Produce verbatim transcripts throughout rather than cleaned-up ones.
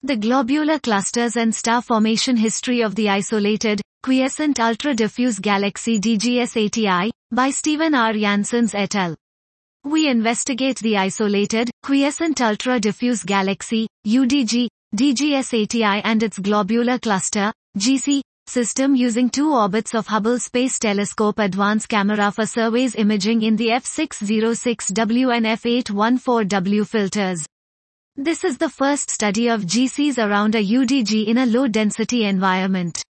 The Globular Clusters and Star Formation History of the Isolated, Quiescent Ultra-Diffuse Galaxy D G S A T I, by Stephen R. Janssens et al. We investigate the isolated, quiescent ultra-diffuse galaxy, U D G, D G S A T I and its globular cluster, G C, system using two orbits of Hubble Space Telescope Advanced Camera for surveys imaging in the F six oh six W and F eight fourteen W filters. This is the first study of G Cs around a U D G in a low-density environment.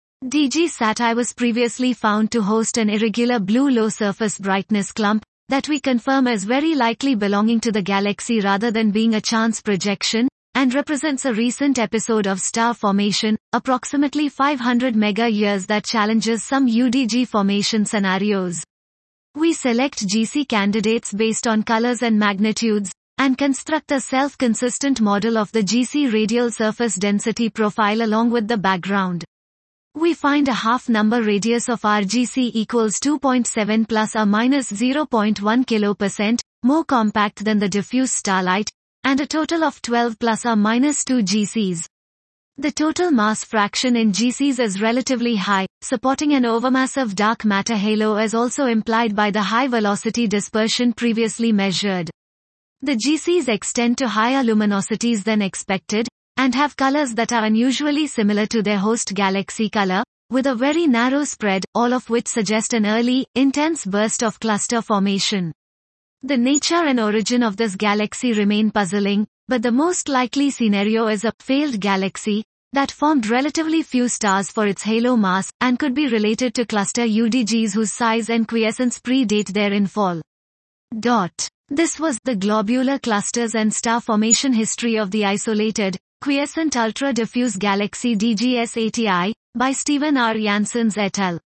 D G S A T I was previously found to host an irregular blue low-surface brightness clump, that we confirm as very likely belonging to the galaxy rather than being a chance projection, and represents a recent episode of star formation, approximately five hundred mega-years that challenges some U D G formation scenarios. We select G C candidates based on colors and magnitudes, and construct a self-consistent model of the G C radial surface density profile along with the background. We find a half-number radius of R G C equals two point seven plus or minus zero point one kilopercent, more compact than the diffuse starlight, and a total of twelve plus or minus two G Cs. The total mass fraction in G Cs is relatively high, supporting an overmassive dark matter halo as also implied by the high velocity dispersion previously measured. The G Cs extend to higher luminosities than expected, and have colors that are unusually similar to their host galaxy color, with a very narrow spread, all of which suggest an early, intense burst of cluster formation. The nature and origin of this galaxy remain puzzling, but the most likely scenario is a failed galaxy that formed relatively few stars for its halo mass, and could be related to cluster U D Gs whose size and quiescence predate their infall. Dot. This was the Globular Clusters and Star Formation History of the Isolated, Quiescent Ultra-Diffuse Galaxy D G S A T I, by Stephen R. Janssens et al.